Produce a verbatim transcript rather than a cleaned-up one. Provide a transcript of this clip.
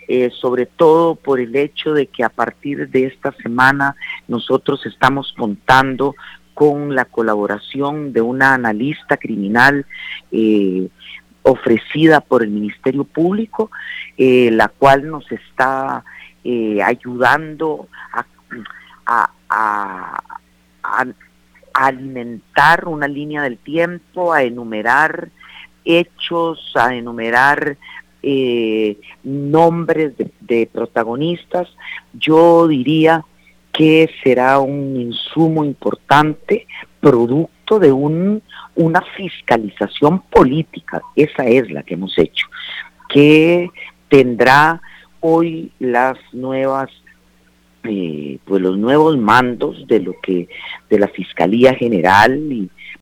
eh, sobre todo por el hecho de que a partir de esta semana nosotros estamos contando con la colaboración de una analista criminal eh, ofrecida por el Ministerio Público, eh, la cual nos está eh, ayudando a, a, a, a a alimentar una línea del tiempo, a enumerar hechos, a enumerar eh, nombres de, de protagonistas. Yo diría que será un insumo importante, producto de un, una fiscalización política, esa es la que hemos hecho, que tendrá hoy las nuevas Eh, pues los nuevos mandos de lo que de la Fiscalía General y,